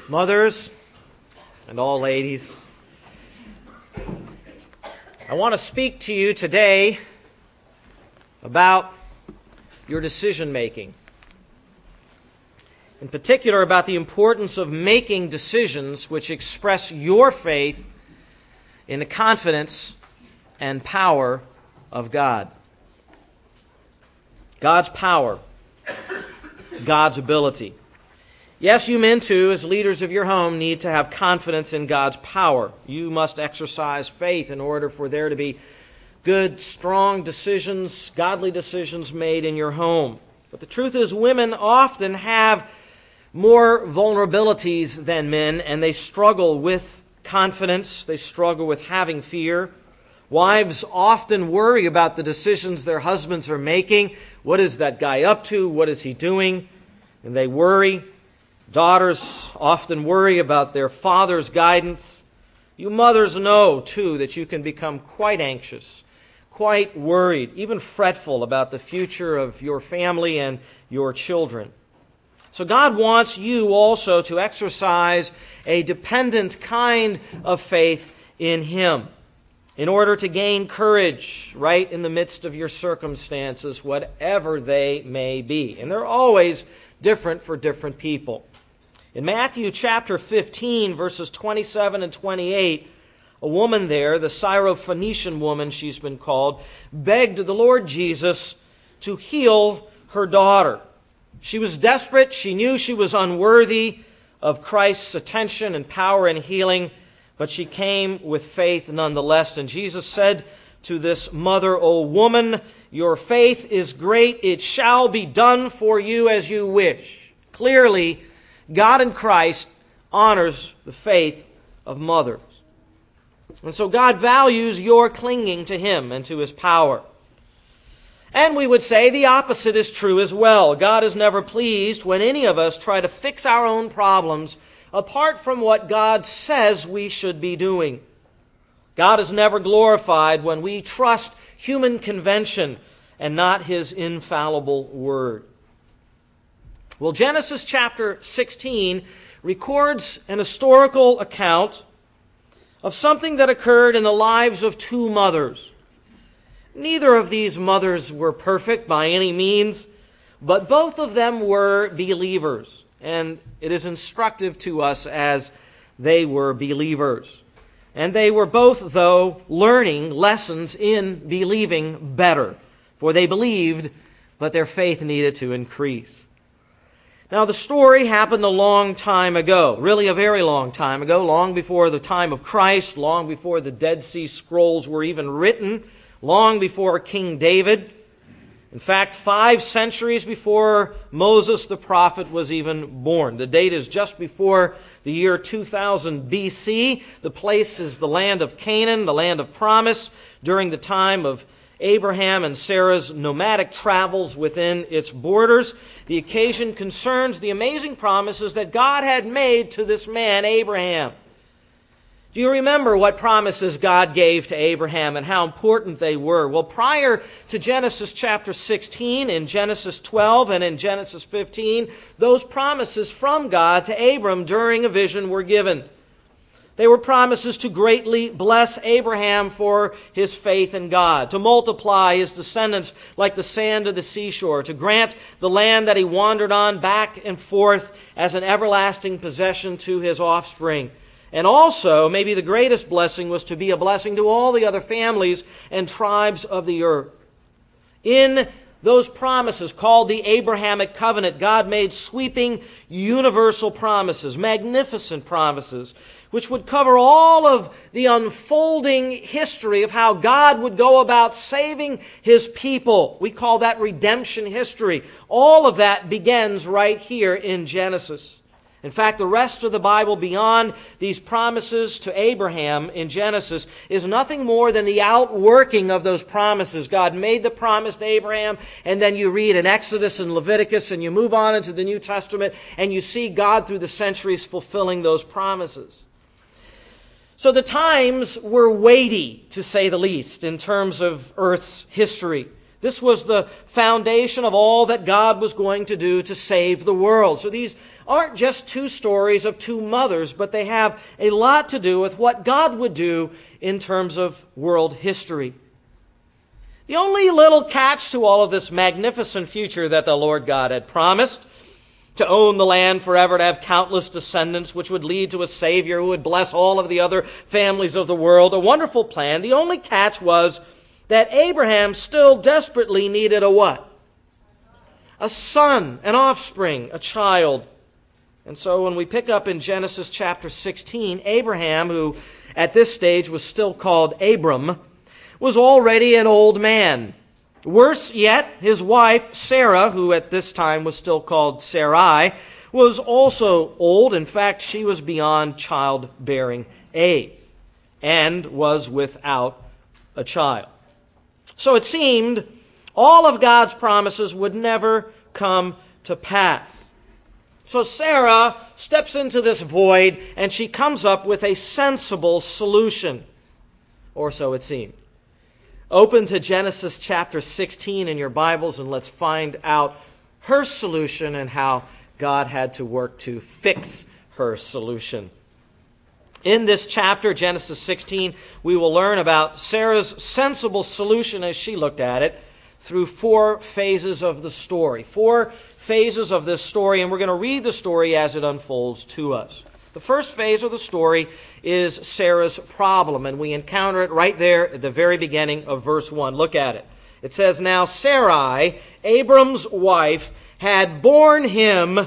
mothers, and all ladies. I want to speak to you today about your decision making. In particular, about the importance of making decisions which express your faith in the confidence and power of God. God's power, God's ability. Yes, you men too, as leaders of your home, need to have confidence in God's power. You must exercise faith in order for there to be good, strong decisions, godly decisions made in your home. But the truth is, women often have more vulnerabilities than men, and they struggle with confidence. They struggle with having fear. Wives often worry about the decisions their husbands are making. What is that guy up to? What is he doing? And they worry. Daughters often worry about their father's guidance. You mothers know, too, that you can become quite anxious, quite worried, even fretful about the future of your family and your children. So God wants you also to exercise a dependent kind of faith in Him in order to gain courage right in the midst of your circumstances, whatever they may be. And they're always different for different people. In Matthew chapter 15, verses 27 and 28, a woman there, the Syrophoenician woman she's been called, begged the Lord Jesus to heal her daughter. She was desperate. She knew she was unworthy of Christ's attention and power and healing, but she came with faith nonetheless. And Jesus said to this mother, "O woman, your faith is great. It shall be done for you as you wish." Clearly, God in Christ honors the faith of mothers. And so God values your clinging to Him and to His power. And we would say the opposite is true as well. God is never pleased when any of us try to fix our own problems apart from what God says we should be doing. God is never glorified when we trust human convention and not His infallible word. Well, Genesis chapter 16 records an historical account of something that occurred in the lives of two mothers. Neither of these mothers were perfect by any means, but both of them were believers, and it is instructive to us as they were believers. And they were both, though, learning lessons in believing better, for they believed, but their faith needed to increase. Now, the story happened a long time ago, really a very long time ago, long before the time of Christ, long before the Dead Sea Scrolls were even written, long before King David. In fact, 5 centuries before Moses the prophet was even born. The date is just before the year 2000 BC. The place is the land of Canaan, the land of promise, during the time of Abraham and Sarah's nomadic travels within its borders. The occasion concerns the amazing promises that God had made to this man, Abraham. Do you remember what promises God gave to Abraham and how important they were? Well, prior to Genesis chapter 16, in Genesis 12 and in Genesis 15, those promises from God to Abram during a vision were given. They were promises to greatly bless Abraham for his faith in God, to multiply his descendants like the sand of the seashore, to grant the land that he wandered on back and forth as an everlasting possession to his offspring. And also, maybe the greatest blessing was to be a blessing to all the other families and tribes of the earth. In those promises called the Abrahamic covenant, God made sweeping, universal promises, magnificent promises, which would cover all of the unfolding history of how God would go about saving His people. We call that redemption history. All of that begins right here in Genesis. In fact, the rest of the Bible beyond these promises to Abraham in Genesis is nothing more than the outworking of those promises. God made the promise to Abraham, and then you read in Exodus and Leviticus, and you move on into the New Testament, and you see God through the centuries fulfilling those promises. So the times were weighty, to say the least, in terms of Earth's history. This was the foundation of all that God was going to do to save the world. So these aren't just two stories of two mothers, but they have a lot to do with what God would do in terms of world history. The only little catch to all of this magnificent future that the Lord God had promised, to own the land forever, to have countless descendants, which would lead to a Savior who would bless all of the other families of the world, a wonderful plan. The only catch was that Abraham still desperately needed a what? A son, an offspring, a child. And so when we pick up in Genesis chapter 16, Abraham, who at this stage was still called Abram, was already an old man. Worse yet, his wife, Sarah, who at this time was still called Sarai, was also old. In fact, she was beyond childbearing age and was without a child. So it seemed all of God's promises would never come to pass. So Sarah steps into this void and she comes up with a sensible solution. Or so it seemed. Open to Genesis chapter 16 in your Bibles and let's find out her solution and how God had to work to fix her solution. In this chapter, Genesis 16, we will learn about Sarah's sensible solution as she looked at it through 4 phases of the story. 4 phases of this story, and we're going to read the story as it unfolds to us. The first phase of the story is Sarah's problem, and we encounter it right there at the very beginning of verse 1. Look at it. It says, "Now Sarai, Abram's wife, had borne him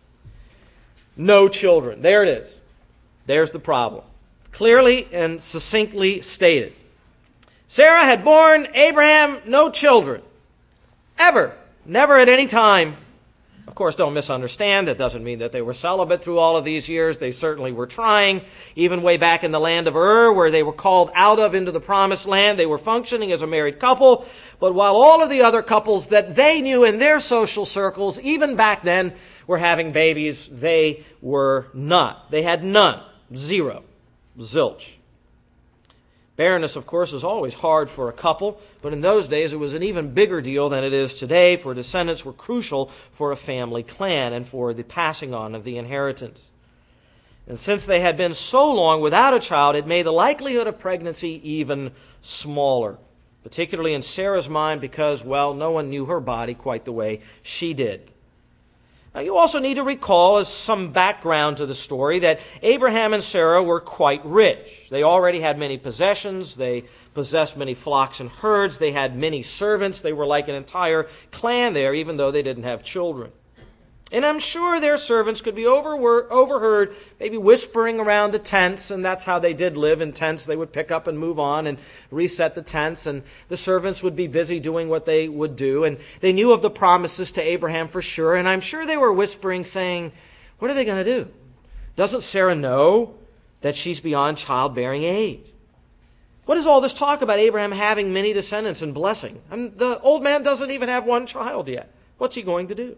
no children." There it is. There's the problem. Clearly and succinctly stated. Sarah had borne Abraham no children. Ever. Never at any time. Of course, don't misunderstand. That doesn't mean that they were celibate through all of these years. They certainly were trying. Even way back in the land of Ur, where they were called out of into the promised land, they were functioning as a married couple. But while all of the other couples that they knew in their social circles, even back then, were having babies, they were not. They had none. Zero. Zilch. Barrenness, of course, is always hard for a couple, but in those days it was an even bigger deal than it is today, for descendants were crucial for a family clan and for the passing on of the inheritance. And since they had been so long without a child, it made the likelihood of pregnancy even smaller, particularly in Sarah's mind because, well, no one knew her body quite the way she did. Now, you also need to recall, as some background to the story, that Abraham and Sarah were quite rich. They already had many possessions. They possessed many flocks and herds. They had many servants. They were like an entire clan there, even though they didn't have children. And I'm sure their servants could be overheard maybe whispering around the tents, and that's how they did live in tents. They would pick up and move on and reset the tents, and the servants would be busy doing what they would do. And they knew of the promises to Abraham for sure, and I'm sure they were whispering, saying, what are they going to do? Doesn't Sarah know that she's beyond childbearing age? What is all this talk about Abraham having many descendants and blessing? The old man doesn't even have one child yet. What's he going to do?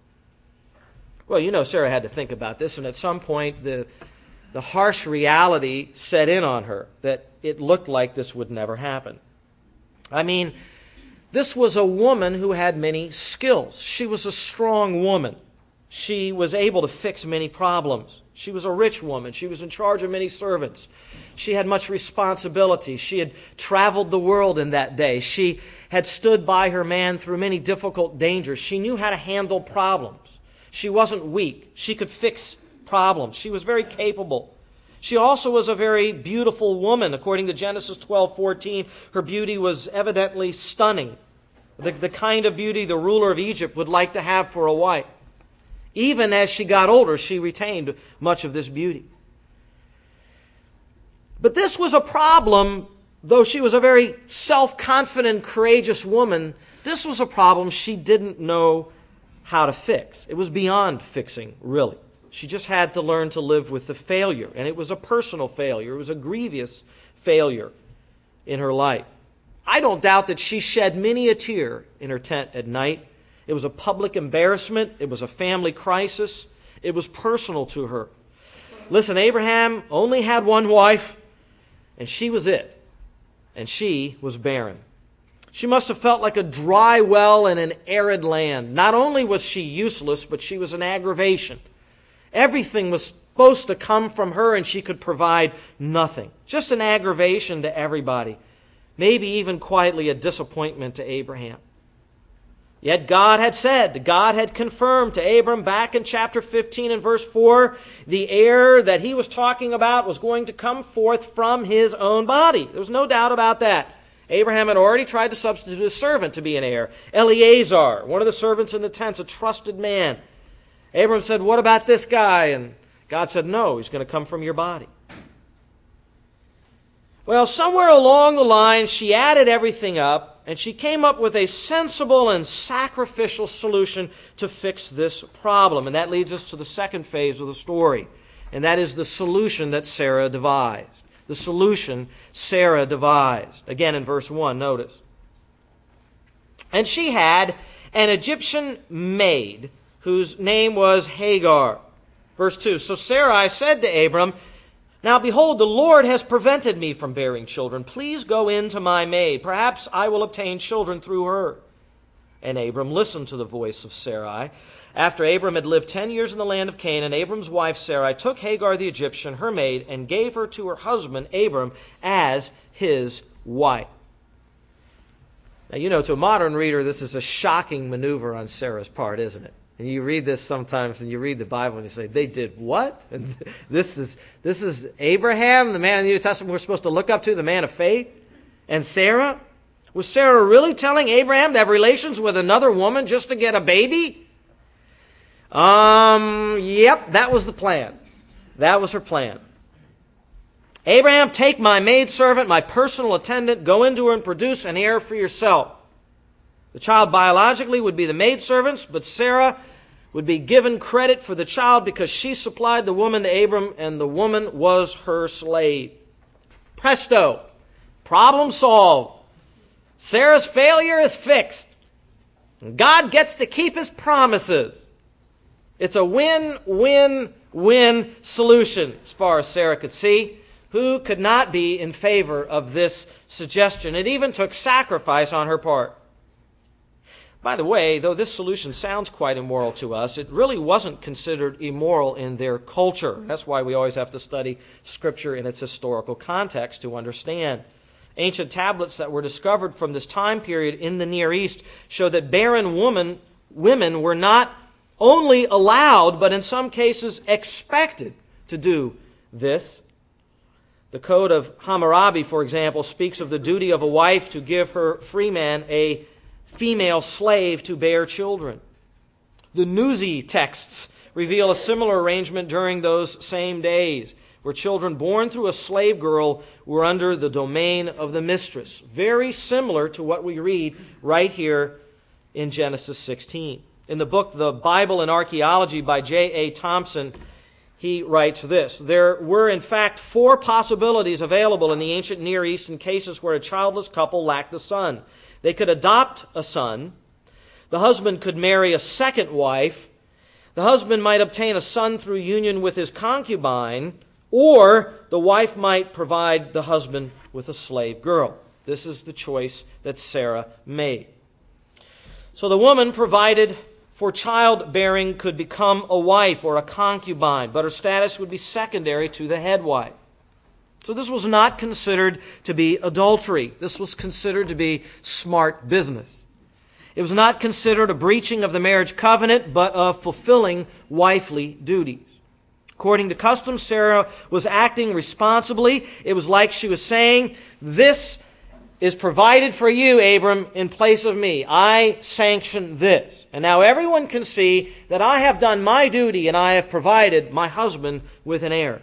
Well, you know, Sarah had to think about this, and at some point the harsh reality set in on her that it looked like this would never happen. I mean, this was a woman who had many skills. She was a strong woman. She was able to fix many problems. She was a rich woman. She was in charge of many servants. She had much responsibility. She had traveled the world in that day. She had stood by her man through many difficult dangers. She knew how to handle problems. She wasn't weak. She could fix problems. She was very capable. She also was a very beautiful woman. According to Genesis 12:14, her beauty was evidently stunning. The kind of beauty the ruler of Egypt would like to have for a wife. Even as she got older, she retained much of this beauty. But this was a problem, though she was a very self-confident, courageous woman, this was a problem she didn't know how to fix. It was beyond fixing, really. She just had to learn to live with the failure, and it was a personal failure. It was a grievous failure in her life. I don't doubt that she shed many a tear in her tent at night. It was a public embarrassment. It was a family crisis. It was personal to her. Listen, Abraham only had one wife, and she was it. And she was barren. She must have felt like a dry well in an arid land. Not only was she useless, but she was an aggravation. Everything was supposed to come from her, and she could provide nothing. Just an aggravation to everybody. Maybe even quietly a disappointment to Abraham. Yet God had said, God had confirmed to Abram back in chapter 15 and verse 4, the heir that he was talking about was going to come forth from his own body. There was no doubt about that. Abraham had already tried to substitute a servant to be an heir. Eleazar, one of the servants in the tents, a trusted man. Abram said, what about this guy? And God said, no, he's going to come from your body. Well, somewhere along the line, she added everything up, and she came up with a sensible and sacrificial solution to fix this problem. And that leads us to the second phase of the story, and that is the solution that Sarah devised. The solution Sarah devised. Again in verse 1, notice. And she had an Egyptian maid whose name was Hagar. Verse 2, so Sarai said to Abram, now behold, the Lord has prevented me from bearing children. Please go in to my maid. Perhaps I will obtain children through her. And Abram listened to the voice of Sarai. After Abram had lived 10 years in the land of Canaan, Abram's wife Sarai took Hagar the Egyptian, her maid, and gave her to her husband Abram as his wife. Now, you know, to a modern reader, this is a shocking maneuver on Sarah's part, isn't it? And you read this sometimes, and you read the Bible, and you say, they did what? And this is Abraham, the man in the New Testament we're supposed to look up to, the man of faith? And Sarah? Was Sarah really telling Abraham to have relations with another woman just to get a baby? Yep, that was the plan. That was her plan. Abraham, take my maidservant, my personal attendant, go into her and produce an heir for yourself. The child biologically would be the maidservant's, but Sarah would be given credit for the child because she supplied the woman to Abram, and the woman was her slave. Presto! Problem solved. Sarah's failure is fixed. God gets to keep his promises. It's a win-win-win solution as far as Sarah could see. Who could not be in favor of this suggestion? It even took sacrifice on her part. By the way, though this solution sounds quite immoral to us, it really wasn't considered immoral in their culture. That's why we always have to study Scripture in its historical context to understand. Ancient tablets that were discovered from this time period in the Near East show that barren women were not only allowed, but in some cases expected to do this. The Code of Hammurabi, for example, speaks of the duty of a wife to give her freeman a female slave to bear children. The Nuzi texts reveal a similar arrangement during those same days, where children born through a slave girl were under the domain of the mistress. Very similar to what we read right here in Genesis 16. In the book The Bible and Archaeology by J.A. Thompson, he writes this: there were in fact 4 possibilities available in the ancient Near East in cases where a childless couple lacked a son. They could adopt a son. The husband could marry a second wife. The husband might obtain a son through union with his concubine, or the wife might provide the husband with a slave girl. This is the choice that Sarah made. So the woman provided for childbearing could become a wife or a concubine, but her status would be secondary to the head wife. So this was not considered to be adultery. This was considered to be smart business. It was not considered a breaching of the marriage covenant, but of fulfilling wifely duties. According to custom, Sarah was acting responsibly. It was like she was saying, this is provided for you, Abram, in place of me. I sanction this. And now everyone can see that I have done my duty and I have provided my husband with an heir.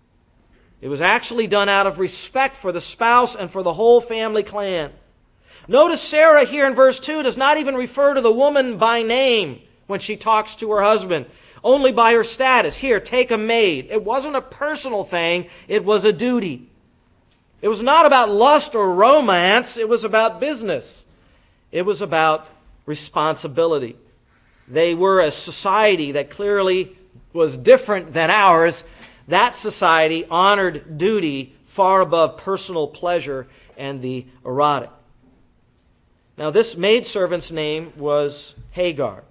It was actually done out of respect for the spouse and for the whole family clan. Notice Sarah here in verse 2 does not even refer to the woman by name when she talks to her husband, only by her status. Here, take a maid. It wasn't a personal thing, it was a duty. It was not about lust or romance, it was about business. It was about responsibility. They were a society that clearly was different than ours. That society honored duty far above personal pleasure and the erotic. Now, this maidservant's name was Hagar.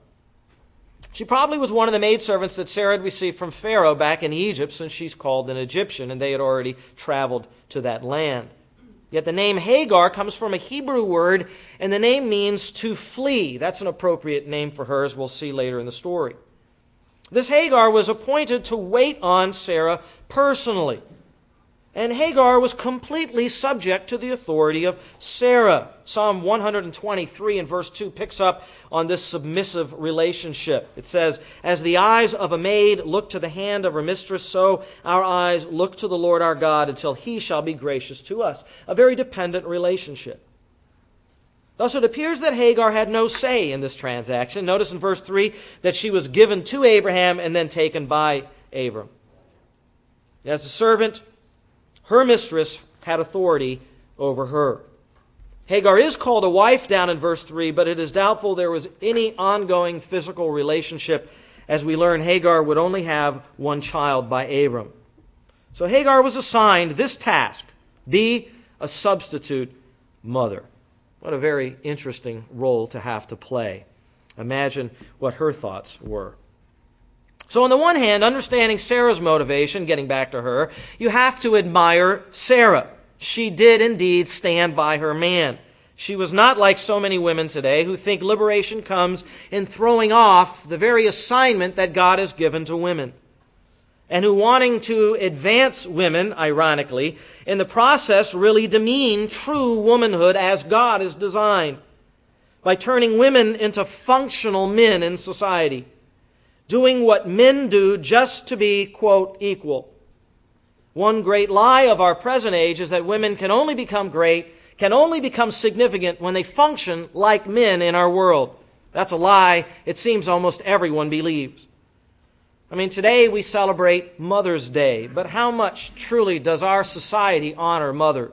She probably was one of the maidservants that Sarah had received from Pharaoh back in Egypt, since she's called an Egyptian, and they had already traveled to that land. Yet the name Hagar comes from a Hebrew word, and the name means to flee. That's an appropriate name for her, as we'll see later in the story. This Hagar was appointed to wait on Sarah personally. And Hagar was completely subject to the authority of Sarah. Psalm 123 and verse 2 picks up on this submissive relationship. It says, "As the eyes of a maid look to the hand of her mistress, so our eyes look to the Lord our God until He shall be gracious to us." A very dependent relationship. Thus it appears that Hagar had no say in this transaction. Notice in verse 3 that she was given to Abraham and then taken by Abram. As a servant, her mistress had authority over her. Hagar is called a wife down in verse 3, but it is doubtful there was any ongoing physical relationship. As we learn, Hagar would only have one child by Abram. So Hagar was assigned this task: be a substitute mother. What a very interesting role to have to play. Imagine what her thoughts were. So on the one hand, understanding Sarah's motivation, getting back to her, you have to admire Sarah. She did indeed stand by her man. She was not like so many women today who think liberation comes in throwing off the very assignment that God has given to women, and who, wanting to advance women, ironically, in the process really demean true womanhood as God is designed, by turning women into functional men in society, doing what men do just to be, quote, equal. One great lie of our present age is that women can only become great, can only become significant when they function like men in our world. That's a lie it seems almost everyone believes. I mean, today we celebrate Mother's Day, but how much truly does our society honor mothers?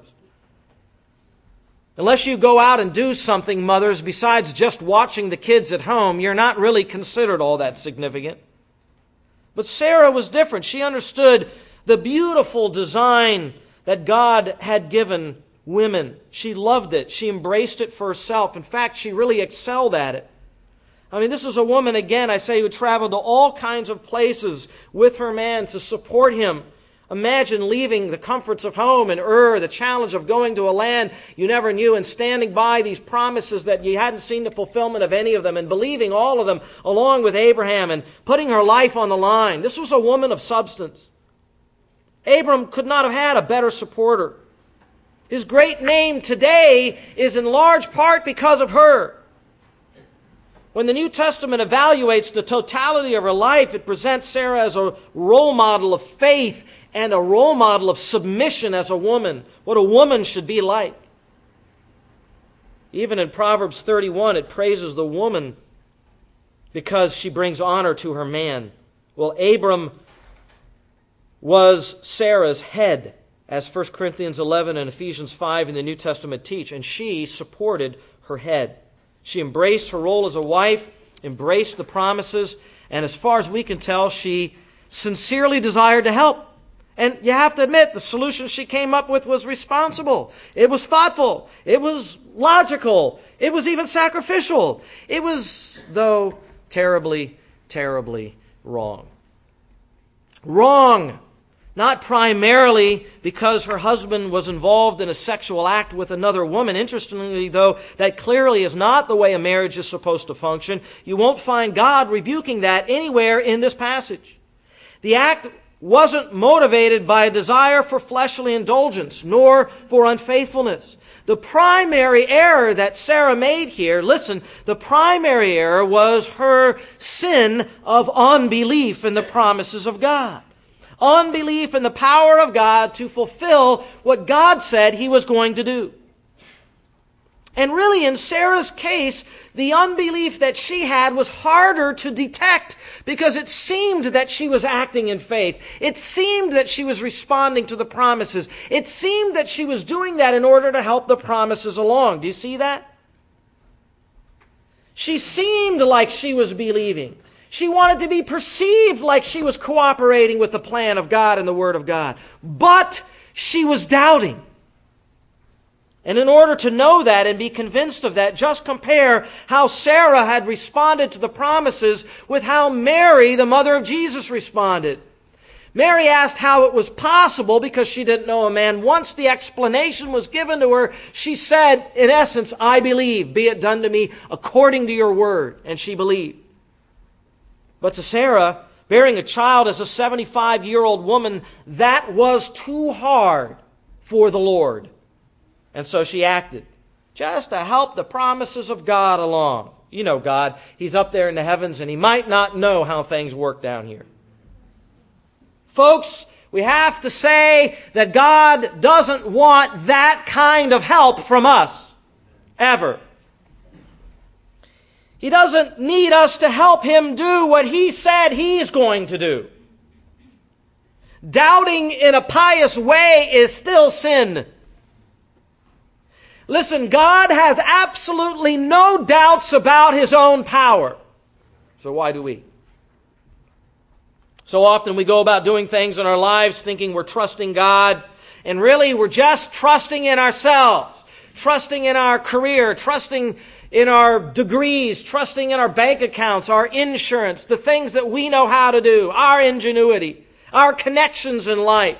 Unless you go out and do something, mothers, besides just watching the kids at home, you're not really considered all that significant. But Sarah was different. She understood the beautiful design that God had given women. She loved it. She embraced it for herself. In fact, she really excelled at it. I mean, this is a woman, again, I say, who traveled to all kinds of places with her man to support him. Imagine leaving the comforts of home and the challenge of going to a land you never knew, and standing by these promises that you hadn't seen the fulfillment of any of them, and believing all of them along with Abraham, and putting her life on the line. This was a woman of substance. Abram could not have had a better supporter. His great name today is in large part because of her. When the New Testament evaluates the totality of her life, it presents Sarah as a role model of faith and a role model of submission as a woman, what a woman should be like. Even in Proverbs 31, it praises the woman because she brings honor to her man. Well, Abram was Sarah's head, as 1 Corinthians 11 and Ephesians 5 in the New Testament teach, and she supported her head. She embraced her role as a wife, embraced the promises, and as far as we can tell, she sincerely desired to help. And you have to admit, the solution she came up with was responsible. It was thoughtful. It was logical. It was even sacrificial. It was, though, terribly, terribly wrong. Wrong! Not primarily because her husband was involved in a sexual act with another woman. Interestingly, though, that clearly is not the way a marriage is supposed to function. You won't find God rebuking that anywhere in this passage. The act wasn't motivated by a desire for fleshly indulgence, nor for unfaithfulness. The primary error that Sarah made here, listen, the primary error was her sin of unbelief in the promises of God. Unbelief in the power of God to fulfill what God said He was going to do. And really, in Sarah's case, the unbelief that she had was harder to detect because it seemed that she was acting in faith. It seemed that she was responding to the promises. It seemed that she was doing that in order to help the promises along. Do you see that? She seemed like she was believing. She wanted to be perceived like she was cooperating with the plan of God and the Word of God. But she was doubting. And in order to know that and be convinced of that, just compare how Sarah had responded to the promises with how Mary, the mother of Jesus, responded. Mary asked how it was possible because she didn't know a man. Once the explanation was given to her, she said, in essence, I believe, be it done to me according to your word. And she believed. But to Sarah, bearing a child as a 75-year-old woman, that was too hard for the Lord. And so she acted, just to help the promises of God along. You know God, He's up there in the heavens, and He might not know how things work down here. Folks, we have to say that God doesn't want that kind of help from us, ever. He doesn't need us to help Him do what He said He's going to do. Doubting in a pious way is still sin. Listen, God has absolutely no doubts about His own power. So why do we? So often we go about doing things in our lives thinking we're trusting God, and really we're just trusting in ourselves, trusting in our career, trusting in our degrees, trusting in our bank accounts, our insurance, the things that we know how to do, our ingenuity, our connections in life.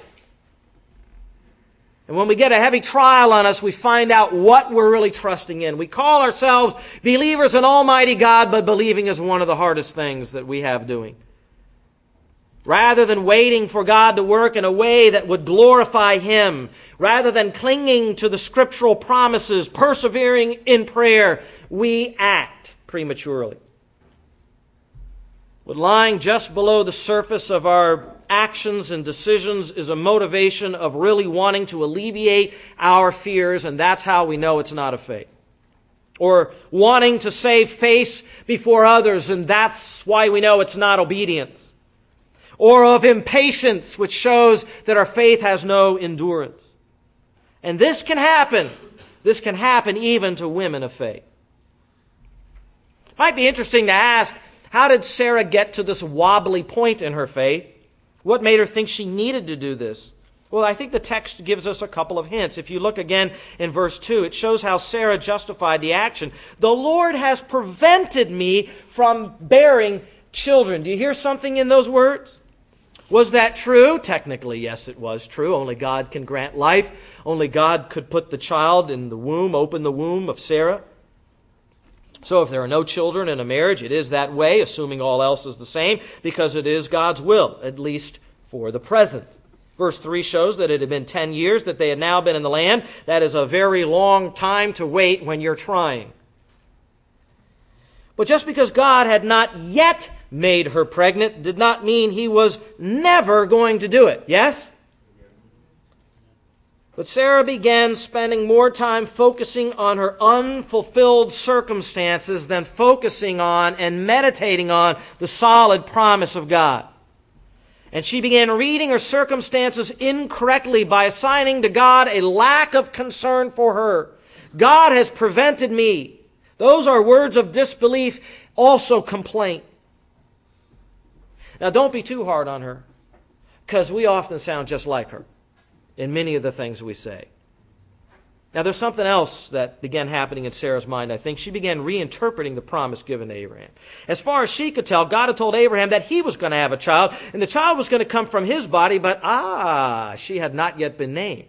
And when we get a heavy trial on us, we find out what we're really trusting in. We call ourselves believers in Almighty God, but believing is one of the hardest things that we have doing. Rather than waiting for God to work in a way that would glorify Him, rather than clinging to the scriptural promises, persevering in prayer, we act prematurely. But lying just below the surface of our actions and decisions is a motivation of really wanting to alleviate our fears, and that's how we know it's not of faith. Or wanting to save face before others, and that's why we know it's not obedience. Or of impatience, which shows that our faith has no endurance. And this can happen. This can happen even to women of faith. Might be interesting to ask, how did Sarah get to this wobbly point in her faith? What made her think she needed to do this? Well, I think the text gives us a couple of hints. If you look again in verse 2, it shows how Sarah justified the action. The Lord has prevented me from bearing children. Do you hear something in those words? Was that true? Technically, yes, it was true. Only God can grant life. Only God could put the child in the womb, open the womb of Sarah. So if there are no children in a marriage, it is that way, assuming all else is the same, because it is God's will, at least for the present. Verse 3 shows that it had been 10 years that they had now been in the land. That is a very long time to wait when you're trying. But just because God had not yet made her pregnant did not mean He was never going to do it. Yes? But Sarah began spending more time focusing on her unfulfilled circumstances than focusing on and meditating on the solid promise of God. And she began reading her circumstances incorrectly by assigning to God a lack of concern for her. God has prevented me. Those are words of disbelief, also complaint. Now, don't be too hard on her, because we often sound just like her in many of the things we say. Now, there's something else that began happening in Sarah's mind, I think. She began reinterpreting the promise given to Abraham. As far as she could tell, God had told Abraham that he was going to have a child, and the child was going to come from his body, but she had not yet been named.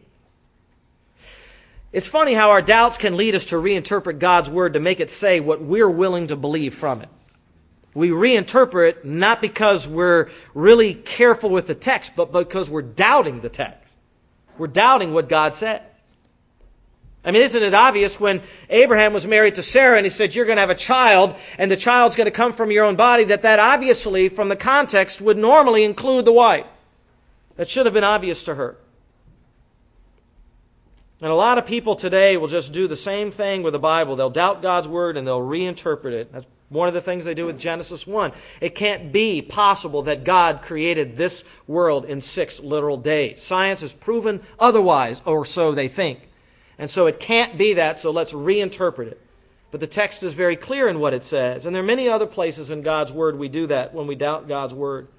It's funny how our doubts can lead us to reinterpret God's word to make it say what we're willing to believe from it. We reinterpret it not because we're really careful with the text, but because we're doubting the text. We're doubting what God said. I mean, isn't it obvious when Abraham was married to Sarah and he said, you're going to have a child and the child's going to come from your own body, that obviously from the context would normally include the wife. That should have been obvious to her. And a lot of people today will just do the same thing with the Bible. They'll doubt God's word and they'll reinterpret it. That's one of the things they do with Genesis 1. It can't be possible that God created this world in 6 literal days. Science has proven otherwise, or so they think. And so it can't be that, so let's reinterpret it. But the text is very clear in what it says. And there are many other places in God's word we do that when we doubt God's word.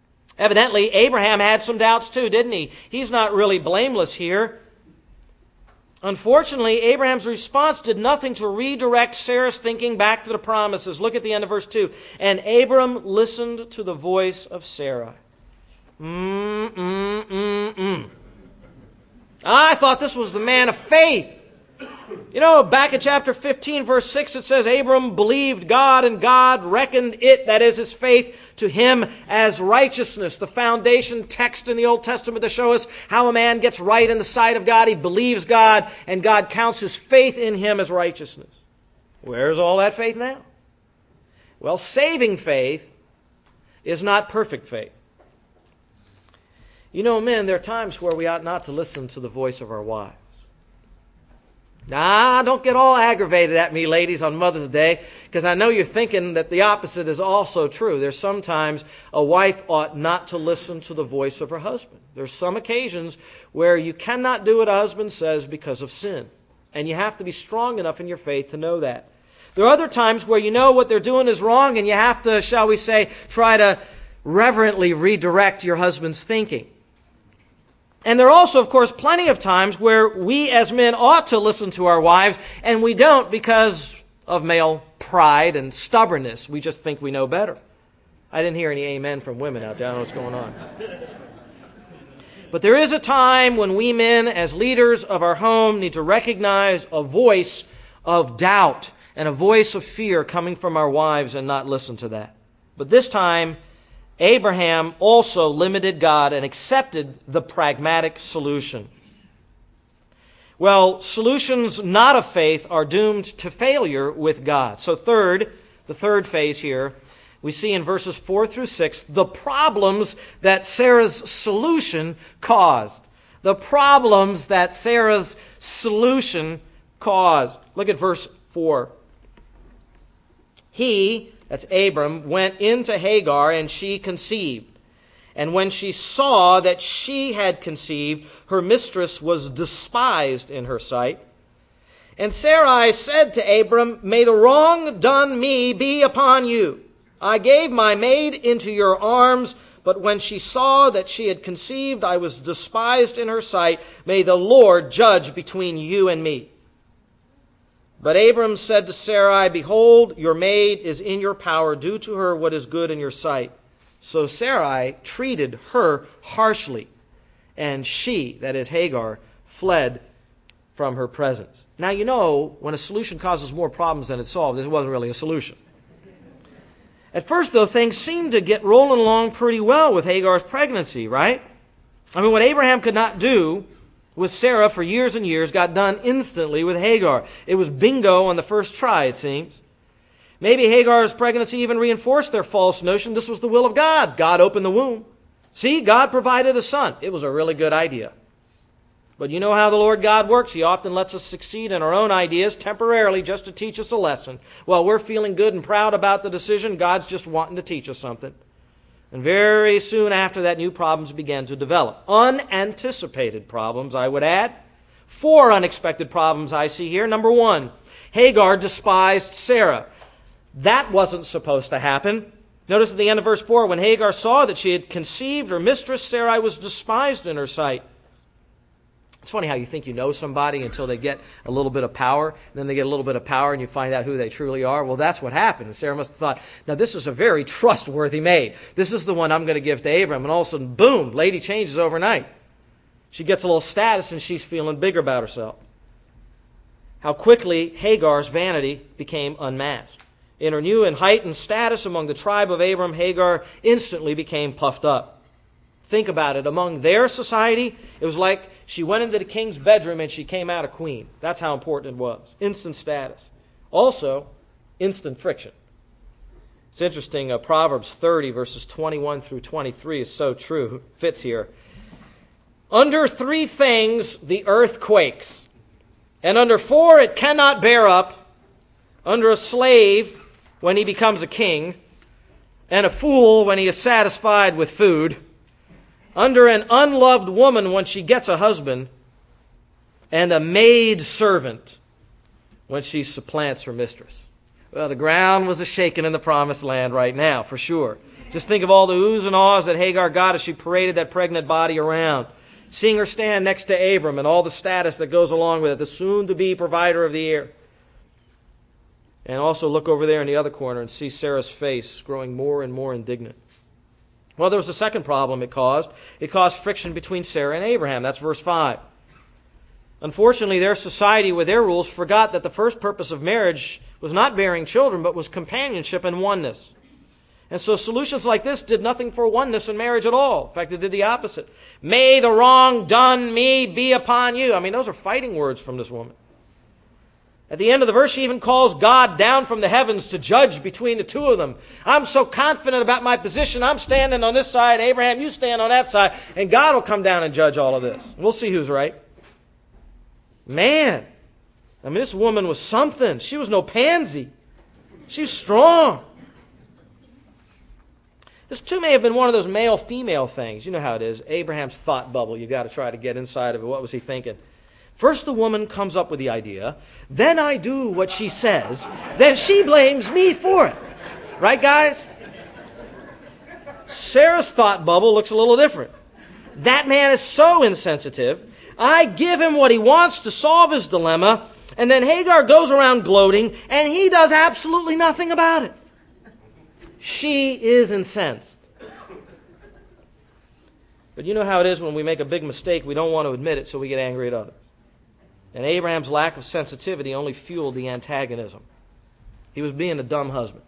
Evidently, Abraham had some doubts too, didn't he? He's not really blameless here. Unfortunately, Abraham's response did nothing to redirect Sarah's thinking back to the promises. Look at the end of verse 2. And Abram listened to the voice of Sarah. I thought this was the man of faith. You know, back in chapter 15, verse 6, it says, Abram believed God, and God reckoned it, that is his faith, to him as righteousness. The foundation text in the Old Testament to show us how a man gets right in the sight of God. He believes God, and God counts his faith in him as righteousness. Where's all that faith now? Well, saving faith is not perfect faith. You know, men, there are times where we ought not to listen to the voice of our wives. Nah, don't get all aggravated at me, ladies, on Mother's Day, because I know you're thinking that the opposite is also true. There's sometimes a wife ought not to listen to the voice of her husband. There's some occasions where you cannot do what a husband says because of sin, and you have to be strong enough in your faith to know that. There are other times where you know what they're doing is wrong, and you have to, shall we say, try to reverently redirect your husband's thinking. And there are also, of course, plenty of times where we as men ought to listen to our wives, and we don't because of male pride and stubbornness. We just think we know better. I didn't hear any amen from women out there. I don't know what's going on. But there is a time when we men, as leaders of our home, need to recognize a voice of doubt and a voice of fear coming from our wives and not listen to that. But this time, Abraham also limited God and accepted the pragmatic solution. Well, solutions not of faith are doomed to failure with God. So the third phase here, we see in verses 4 through 6, the problems that Sarah's solution caused. The problems that Sarah's solution caused. Look at verse 4. He, that's Abram, went into Hagar, and she conceived. And when she saw that she had conceived, her mistress was despised in her sight. And Sarai said to Abram, May the wrong done me be upon you. I gave my maid into your arms, but when she saw that she had conceived, I was despised in her sight. May the Lord judge between you and me. But Abram said to Sarai, Behold, your maid is in your power. Do to her what is good in your sight. So Sarai treated her harshly, and she, that is Hagar, fled from her presence. Now, you know, when a solution causes more problems than it solves, this wasn't really a solution. At first, though, things seemed to get rolling along pretty well with Hagar's pregnancy, right? I mean, what Abraham could not do with Sarah for years and years got done instantly with Hagar. It was bingo on the first try, it seems. Maybe Hagar's pregnancy even reinforced their false notion this was the will of God. God opened the womb. See, God provided a son. It was a really good idea. But you know how the Lord God works. He often lets us succeed in our own ideas temporarily just to teach us a lesson. While we're feeling good and proud about the decision, God's just wanting to teach us something. And very soon after that, new problems began to develop. Unanticipated problems, I would add. 4 unexpected problems I see here. Number 1, Hagar despised Sarah. That wasn't supposed to happen. Notice at the end of verse 4, when Hagar saw that she had conceived, her mistress Sarai was despised in her sight. It's funny how you think you know somebody until they get a little bit of power. And then they get a little bit of power and you find out who they truly are. Well, that's what happened. And Sarah must have thought, now this is a very trustworthy maid. This is the one I'm going to give to Abram. And all of a sudden, boom, lady changes overnight. She gets a little status and she's feeling bigger about herself. How quickly Hagar's vanity became unmasked. In her new and heightened status among the tribe of Abram, Hagar instantly became puffed up. Think about it. Among their society, it was like she went into the king's bedroom and she came out a queen. That's how important it was. Instant status. Also, instant friction. It's interesting. Proverbs 30, verses 21 through 23 is so true. Fits here. Under 3 things the earth quakes, and under 4 it cannot bear up. Under a slave when he becomes a king, and a fool when he is satisfied with food. Under an unloved woman when she gets a husband, and a maid servant when she supplants her mistress. Well, the ground was a-shaking in the promised land right now, for sure. Just think of all the oohs and ahs that Hagar got as she paraded that pregnant body around. seeing her stand next to Abram and all the status that goes along with it, the soon-to-be provider of the heir. And also look over there in the other corner and see Sarah's face growing more and more indignant. Well, there was a second problem it caused. It caused friction between Sarah and Abraham. That's verse 5. Unfortunately, their society with their rules forgot that the first purpose of marriage was not bearing children, but was companionship and oneness. And so solutions like this did nothing for oneness in marriage at all. In fact, it did the opposite. May the wrong done me be upon you. I mean, those are fighting words from this woman. At the end of the verse, she even calls God down from the heavens to judge between the two of them. I'm so confident about my position. I'm standing on this side. Abraham, you stand on that side. And God will come down and judge all of this. We'll see who's right. Man, I mean, this woman was something. She was no pansy. She's strong. This too may have been one of those male-female things. You know how it is. Abraham's thought bubble. You've got to try to get inside of it. What was he thinking? First the woman comes up with the idea. Then I do what she says. Then she blames me for it. Right, guys? Sarah's thought bubble looks a little different. That man is so insensitive. I give him what he wants to solve his dilemma, and then Hagar goes around gloating, and he does absolutely nothing about it. She is incensed. But you know how it is when we make a big mistake, we don't want to admit it, so we get angry at others. And Abraham's lack of sensitivity only fueled the antagonism. He was being a dumb husband.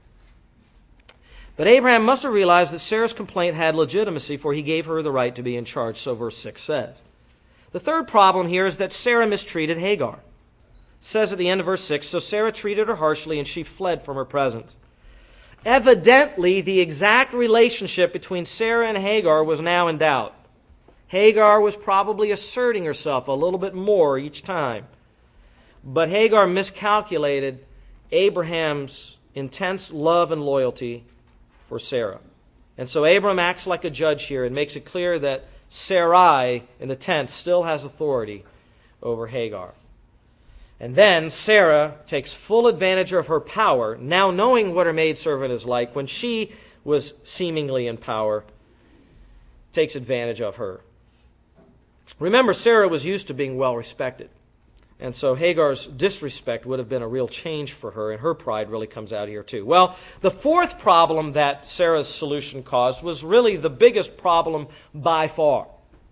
But Abraham must have realized that Sarah's complaint had legitimacy, for he gave her the right to be in charge, so verse 6 says. The third problem here is that Sarah mistreated Hagar. It says at the end of verse 6, so Sarah treated her harshly and she fled from her presence. Evidently, the exact relationship between Sarah and Hagar was now in doubt. Hagar was probably asserting herself a little bit more each time. But Hagar miscalculated Abraham's intense love and loyalty for Sarah. And so Abram acts like a judge here and makes it clear that Sarai in the tense still has authority over Hagar. And then Sarah takes full advantage of her power, now knowing what her maidservant is like when she was seemingly in power, takes advantage of her. Remember, Sarah was used to being well respected. And so Hagar's disrespect would have been a real change for her, and her pride really comes out here too. Well, the fourth problem that Sarah's solution caused was really the biggest problem by far.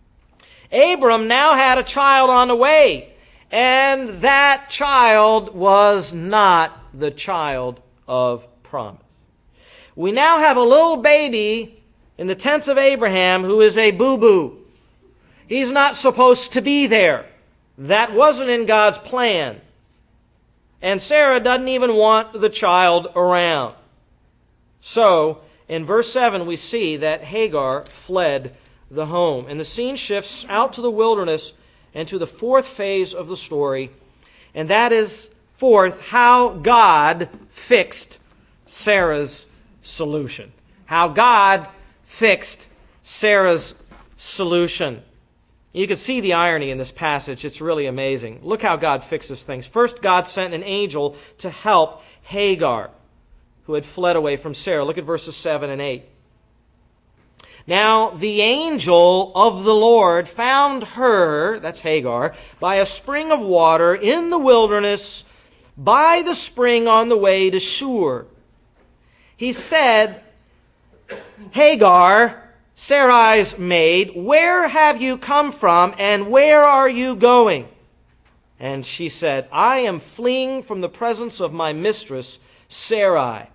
Abram now had a child on the way, and that child was not the child of promise. We now have a little baby in the tents of Abraham who is a boo-boo. He's not supposed to be there. That wasn't in God's plan. And Sarah doesn't even want the child around. So, in verse 7, we see that Hagar fled the home. And the scene shifts out to the wilderness and to the fourth phase of the story. And that is, fourth, how God fixed Sarah's solution. How God fixed Sarah's solution. You can see the irony in this passage. It's really amazing. Look how God fixes things. First, God sent an angel to help Hagar, who had fled away from Sarah. Look at verses 7 and 8. Now, the angel of the Lord found her, that's Hagar, by a spring of water in the wilderness, by the spring on the way to Shur. He said, Hagar, Sarai's maid, where have you come from and where are you going? And she said, I am fleeing from the presence of my mistress, Sarai.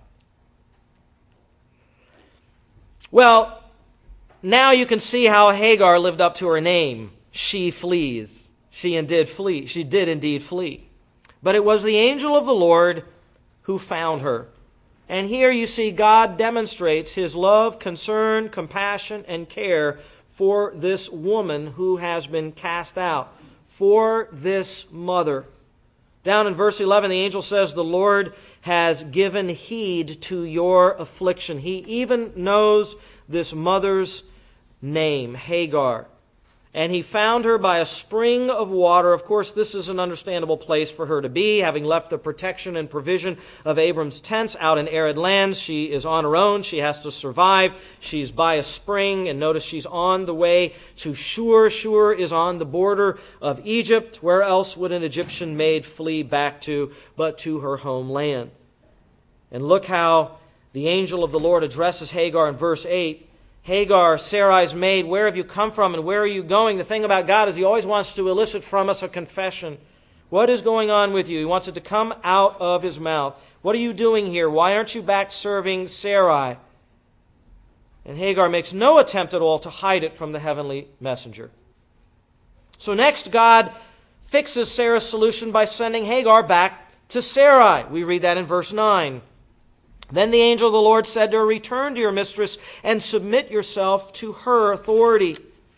Well, now you can see how Hagar lived up to her name. She flees. She did indeed flee. But it was the angel of the Lord who found her. And here you see God demonstrates His love, concern, compassion, and care for this woman who has been cast out, for this mother. Down in verse 11, the angel says, the Lord has given heed to your affliction. He even knows this mother's name, Hagar. And he found her by a spring of water. Of course, this is an understandable place for her to be. Having left the protection and provision of Abram's tents out in arid lands, she is on her own. She has to survive. She's by a spring, and notice she's on the way to Shur. Shur is on the border of Egypt. Where else would an Egyptian maid flee back to but to her homeland? And look how the angel of the Lord addresses Hagar in verse 8. Hagar, Sarai's maid, where have you come from and where are you going? The thing about God is He always wants to elicit from us a confession. What is going on with you? He wants it to come out of His mouth. What are you doing here? Why aren't you back serving Sarai? And Hagar makes no attempt at all to hide it from the heavenly messenger. So next, God fixes Sarah's solution by sending Hagar back to Sarai. We read that in verse 9. Then the angel of the Lord said to her, return to your mistress and submit yourself to her authority.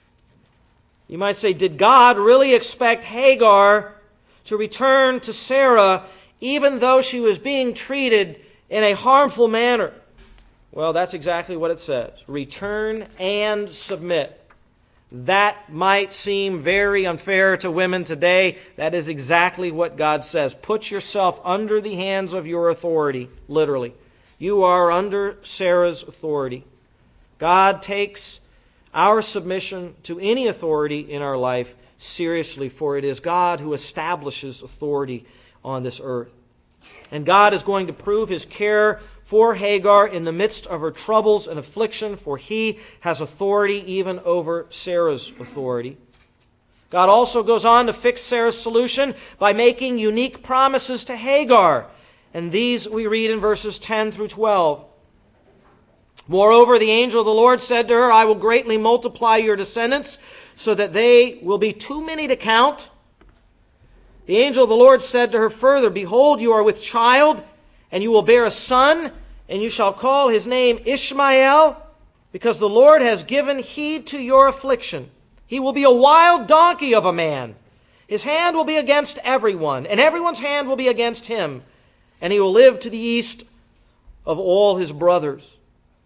You might say, did God really expect Hagar to return to Sarah even though she was being treated in a harmful manner? Well, that's exactly what it says. Return and submit. That might seem very unfair to women today. That is exactly what God says. Put yourself under the hands of your authority, literally. You are under Sarah's authority. God takes our submission to any authority in our life seriously, for it is God who establishes authority on this earth. And God is going to prove His care for Hagar in the midst of her troubles and affliction, for He has authority even over Sarah's authority. God also goes on to fix Sarah's solution by making unique promises to Hagar. And these we read in verses 10 through 12. Moreover, the angel of the Lord said to her, I will greatly multiply your descendants so that they will be too many to count. The angel of the Lord said to her further, behold, you are with child, and you will bear a son, and you shall call his name Ishmael, because the Lord has given heed to your affliction. He will be a wild donkey of a man. His hand will be against everyone, and everyone's hand will be against him. And he will live to the east of all his brothers.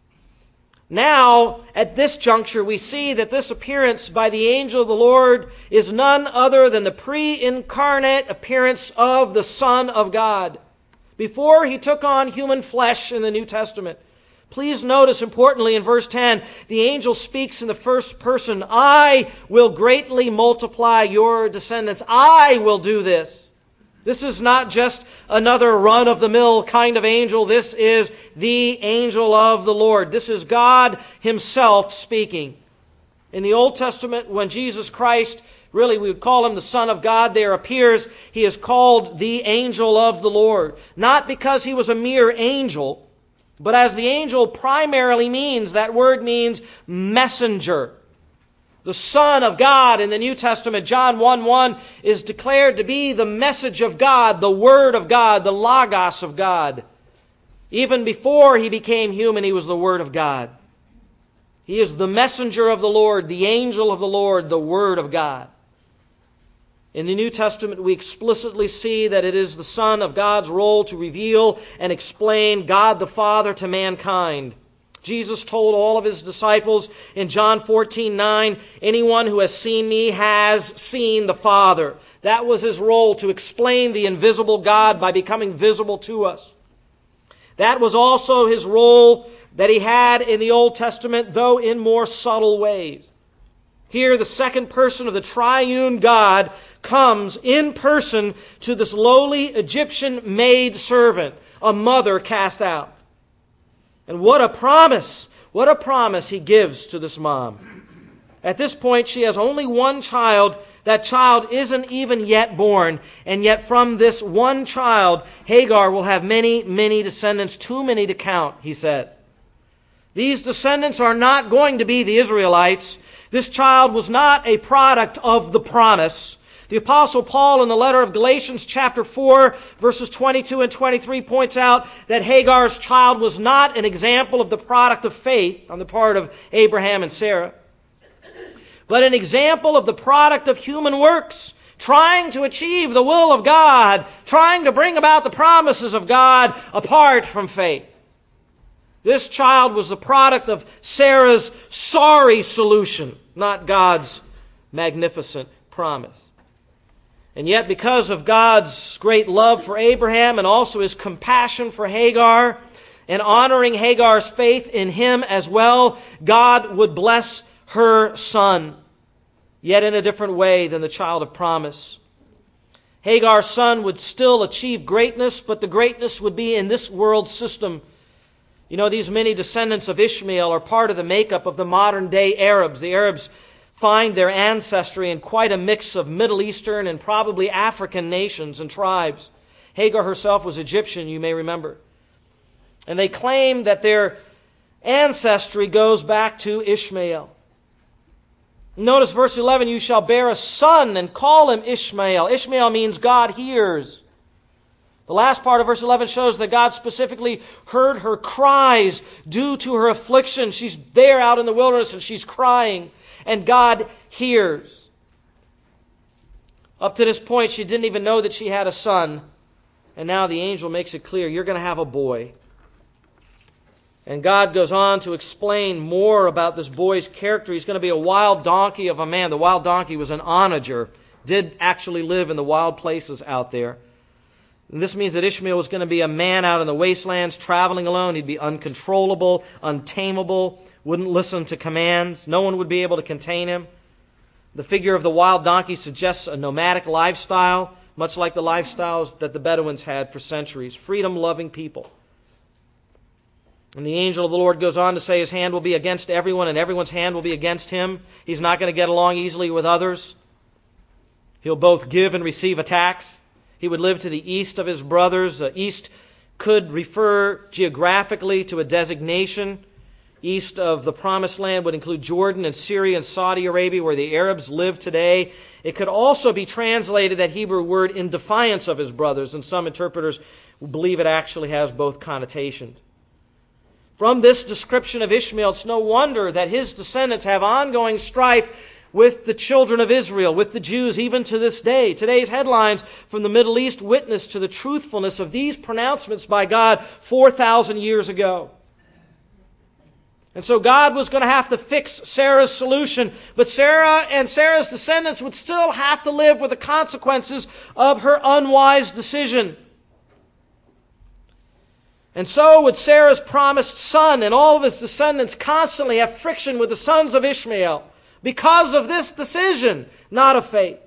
Now, at this juncture, we see that this appearance by the angel of the Lord is none other than the pre-incarnate appearance of the Son of God, before He took on human flesh in the New Testament. Please notice, importantly, in verse 10, the angel speaks in the first person. I will greatly multiply your descendants. I will do this. This is not just another run-of-the-mill kind of angel. This is the angel of the Lord. This is God Himself speaking. In the Old Testament, when Jesus Christ, really we would call Him the Son of God, there appears, He is called the angel of the Lord. Not because He was a mere angel, but as the angel primarily means, that word means messenger. The Son of God in the New Testament, John 1:1, is declared to be the message of God, the Word of God, the Logos of God. Even before He became human, He was the Word of God. He is the messenger of the Lord, the angel of the Lord, the Word of God. In the New Testament, we explicitly see that it is the Son of God's role to reveal and explain God the Father to mankind. Jesus told all of His disciples in John 14:9, anyone who has seen me has seen the Father. That was His role, to explain the invisible God by becoming visible to us. That was also His role that He had in the Old Testament, though in more subtle ways. Here, the second person of the triune God comes in person to this lowly Egyptian maid servant, a mother cast out. And what a promise He gives to this mom. At this point, she has only one child. That child isn't even yet born. And yet from this one child, Hagar will have many, many descendants, too many to count, he said. These descendants are not going to be the Israelites. This child was not a product of the promise. The Apostle Paul in the letter of Galatians chapter 4, verses 22 and 23 points out that Hagar's child was not an example of the product of faith on the part of Abraham and Sarah, but an example of the product of human works, trying to achieve the will of God, trying to bring about the promises of God apart from faith. This child was the product of Sarah's sorry solution, not God's magnificent promise. And yet, because of God's great love for Abraham and also His compassion for Hagar and honoring Hagar's faith in Him as well, God would bless her son, yet in a different way than the child of promise. Hagar's son would still achieve greatness, but the greatness would be in this world system. You know, these many descendants of Ishmael are part of the makeup of the modern-day Arabs. The Arabs find their ancestry in quite a mix of Middle Eastern and probably African nations and tribes. Hagar herself was Egyptian, you may remember. And they claim that their ancestry goes back to Ishmael. Notice verse 11, you shall bear a son and call him Ishmael. Ishmael means God hears. The last part of verse 11 shows that God specifically heard her cries due to her affliction. She's there out in the wilderness and she's crying, and God hears. Up to this point, she didn't even know that she had a son, and now the angel makes it clear, you're going to have a boy. And God goes on to explain more about this boy's character. He's going to be a wild donkey of a man. The wild donkey was an onager, did actually live in the wild places out there. And this means that Ishmael was going to be a man out in the wastelands, traveling alone. He'd be uncontrollable, untamable, wouldn't listen to commands. No one would be able to contain him. The figure of the wild donkey suggests a nomadic lifestyle, much like the lifestyles that the Bedouins had for centuries. Freedom-loving people. And the angel of the Lord goes on to say his hand will be against everyone and everyone's hand will be against him. He's not going to get along easily with others. He'll both give and receive attacks. He would live to the east of his brothers. East could refer geographically to a designation. East of the Promised Land would include Jordan and Syria and Saudi Arabia, where the Arabs live today. It could also be translated, that Hebrew word, in defiance of his brothers, and some interpreters believe it actually has both connotations. From this description of Ishmael, it's no wonder that his descendants have ongoing strife with the children of Israel, with the Jews, even to this day. Today's headlines from the Middle East witness to the truthfulness of these pronouncements by God 4,000 years ago. And so God was going to have to fix Sarah's solution, but Sarah and Sarah's descendants would still have to live with the consequences of her unwise decision. And so would Sarah's promised son and all of his descendants constantly have friction with the sons of Ishmael because of this decision, not of faith.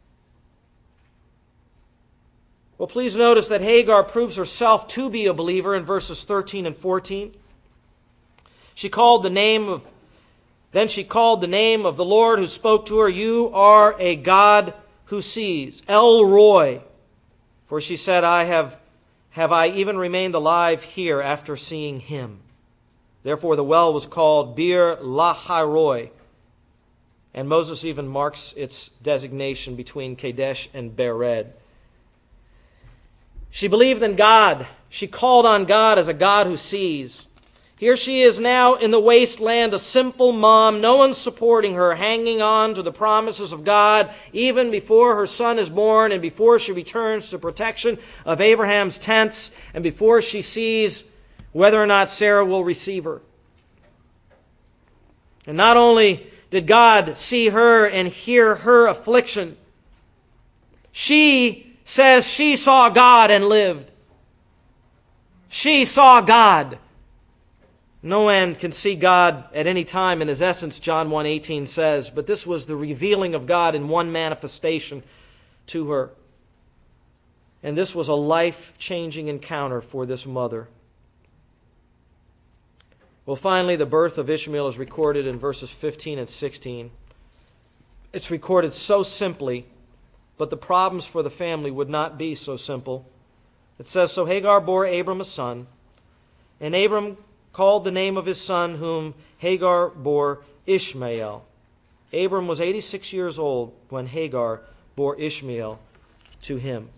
Well, please notice that Hagar proves herself to be a believer in verses 13 and 14. Then she called the name of the Lord who spoke to her, you are a God who sees, El Roi. For she said, have I even remained alive here after seeing him? Therefore the well was called Bir Lahai-roi. And Moses even marks its designation between Kadesh and Bered. She believed in God. She called on God as a God who sees. Here she is now in the wasteland, a simple mom, no one supporting her, hanging on to the promises of God, even before her son is born and before she returns to protection of Abraham's tents and before she sees whether or not Sarah will receive her. And not only did God see her and hear her affliction, she says she saw God and lived. She saw God. No man can see God at any time in his essence, John 1:18 says, but this was the revealing of God in one manifestation to her. And this was a life-changing encounter for this mother. Well, finally, the birth of Ishmael is recorded in verses 15 and 16. It's recorded so simply, but the problems for the family would not be so simple. It says, so Hagar bore Abram a son, and Abram called the name of his son, whom Hagar bore, Ishmael. Abram was 86 years old when Hagar bore Ishmael to him.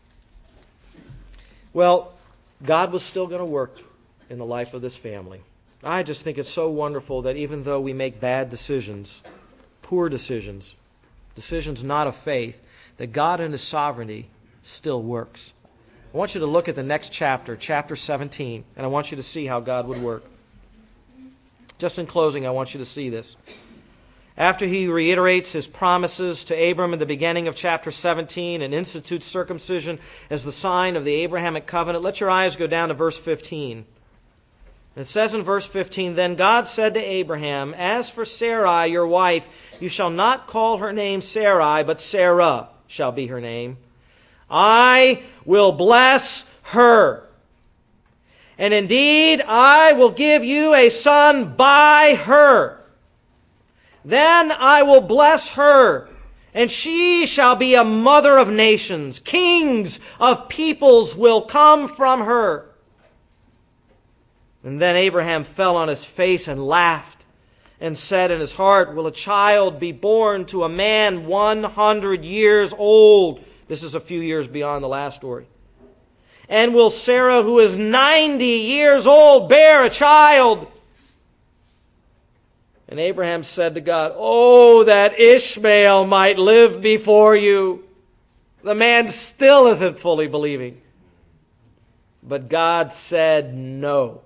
Well, God was still going to work in the life of this family. I just think it's so wonderful that even though we make bad decisions, poor decisions, decisions not of faith, that God in His sovereignty still works. I want you to look at the next chapter, chapter 17, and I want you to see how God would work. Just in closing, I want you to see this. After he reiterates his promises to Abram at the beginning of chapter 17 and institutes circumcision as the sign of the Abrahamic covenant, let your eyes go down to verse 15. It says in verse 15, "Then God said to Abraham, 'As for Sarai, your wife, you shall not call her name Sarai, but Sarah shall be her name. I will bless her. And indeed, I will give you a son by her. Then I will bless her, and she shall be a mother of nations. Kings of peoples will come from her.' And then Abraham fell on his face and laughed, and said in his heart, 'Will a child be born to a man 100 years old?'" This is a few years beyond the last story. "And will Sarah, who is 90 years old, bear a child?" And Abraham said to God, "Oh, that Ishmael might live before you." The man still isn't fully believing. But God said, "No.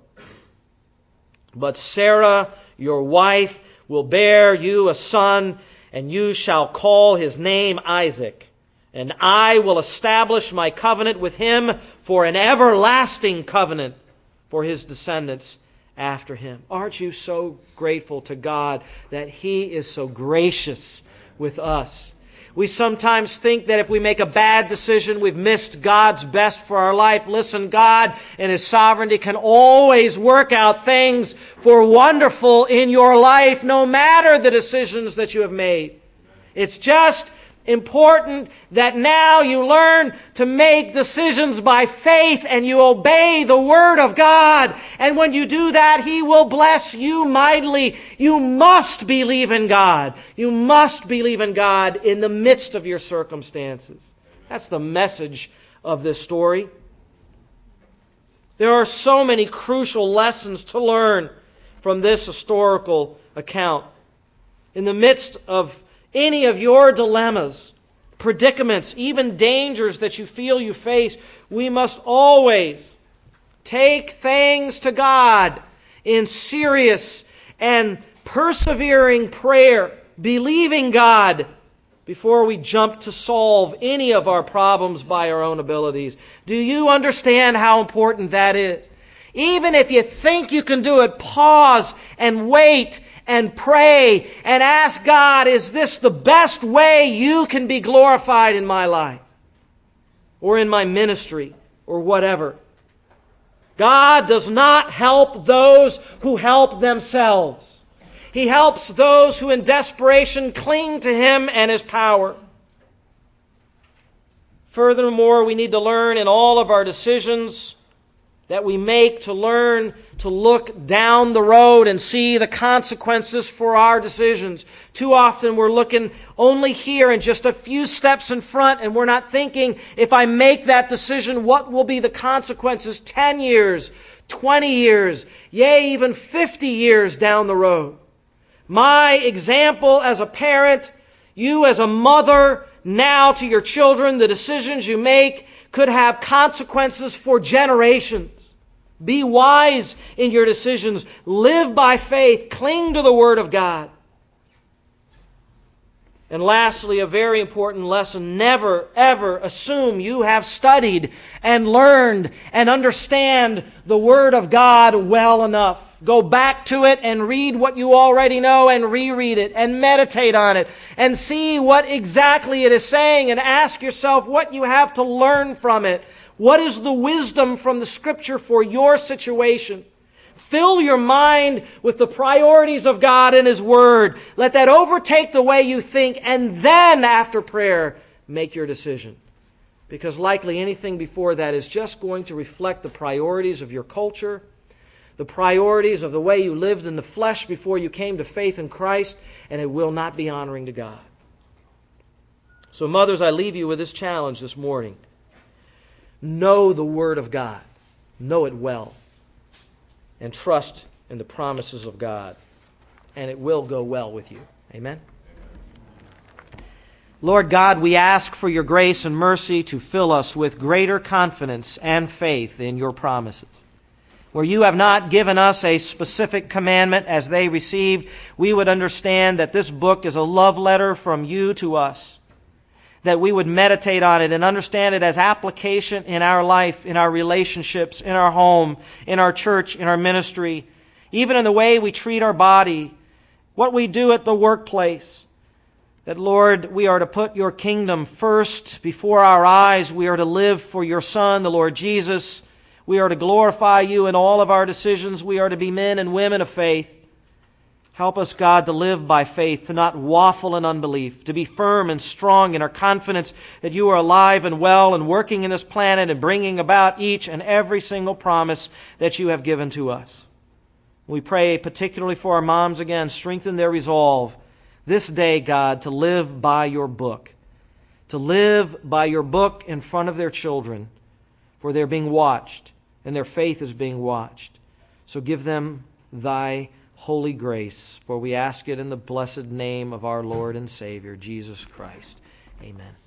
But Sarah, your wife, will bear you a son, and you shall call his name Isaac. And I will establish my covenant with him for an everlasting covenant for his descendants after him." Aren't you so grateful to God that He is so gracious with us? We sometimes think that if we make a bad decision, we've missed God's best for our life. Listen, God in His sovereignty can always work out things for wonderful in your life, no matter the decisions that you have made. It's just important that now you learn to make decisions by faith and you obey the Word of God. And when you do that, He will bless you mightily. You must believe in God. You must believe in God in the midst of your circumstances. That's the message of this story. There are so many crucial lessons to learn from this historical account. In the midst of any of your dilemmas, predicaments, even dangers that you feel you face, we must always take things to God in serious and persevering prayer, believing God before we jump to solve any of our problems by our own abilities. Do you understand how important that is? Even if you think you can do it, pause and wait and pray and ask God, is this the best way you can be glorified in my life or in my ministry or whatever? God does not help those who help themselves. He helps those who in desperation cling to Him and His power. Furthermore, we need to learn in all of our decisions that we make to learn to look down the road and see the consequences for our decisions. Too often we're looking only here and just a few steps in front, and we're not thinking, if I make that decision, what will be the consequences 10 years, 20 years, yea, even 50 years down the road. My example as a parent, you as a mother, now to your children, the decisions you make could have consequences for generations. Be wise in your decisions. Live by faith. Cling to the Word of God. And lastly, a very important lesson, never, ever assume you have studied and learned and understand the Word of God well enough. Go back to it and read what you already know and reread it and meditate on it and see what exactly it is saying and ask yourself what you have to learn from it. What is the wisdom from the Scripture for your situation? Fill your mind with the priorities of God and His Word. Let that overtake the way you think, and then after prayer, make your decision. Because likely anything before that is just going to reflect the priorities of your culture, the priorities of the way you lived in the flesh before you came to faith in Christ, and it will not be honoring to God. So mothers, I leave you with this challenge this morning. Know the Word of God. Know it well. And trust in the promises of God. And it will go well with you. Amen? Lord God, we ask for your grace and mercy to fill us with greater confidence and faith in your promises. where you have not given us a specific commandment as they received, we would understand that this book is a love letter from you to us, that we would meditate on it and understand it as application in our life, in our relationships, in our home, in our church, in our ministry, even in the way we treat our body, what we do at the workplace. That, Lord, we are to put your kingdom first before our eyes. We are to live for your Son, the Lord Jesus. We are to glorify you in all of our decisions. We are to be men and women of faith. Help us, God, to live by faith, to not waffle in unbelief, to be firm and strong in our confidence that you are alive and well and working in this planet and bringing about each and every single promise that you have given to us. We pray particularly for our moms again. Strengthen their resolve this day, God, to live by your book, to live by your book in front of their children, for they're being watched and their faith is being watched. So give them thy holy grace, for we ask it in the blessed name of our Lord and Savior, Jesus Christ. Amen.